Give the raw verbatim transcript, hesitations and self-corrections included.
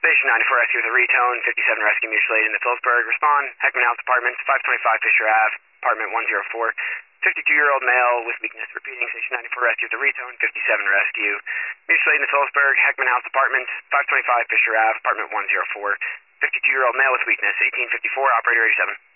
Station ninety-four rescue with a retone, fifty-seven rescue mutual aid in the Phillipsburg. Respond, Heckman House Apartments, five twenty-five Fisher Avenue, apartment one oh four. fifty-two-year-old male with weakness. Repeating, Station ninety-four rescue with a retone, fifty-seven rescue. Mutual aid in the Phillipsburg, Heckman House Apartments, five twenty-five Fisher Avenue, apartment one oh four. fifty-two-year-old male with weakness, eighteen fifty-four, operator eighty-seven.